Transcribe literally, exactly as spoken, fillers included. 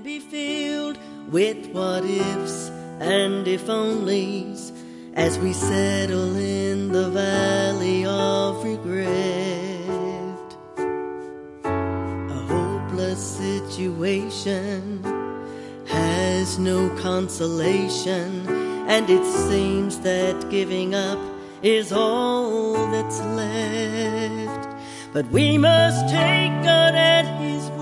be filled with what ifs and if onlys as we settle in the valley of regret. A hopeless situation has no consolation, and it seems that giving up is all that's left. But we must take God at His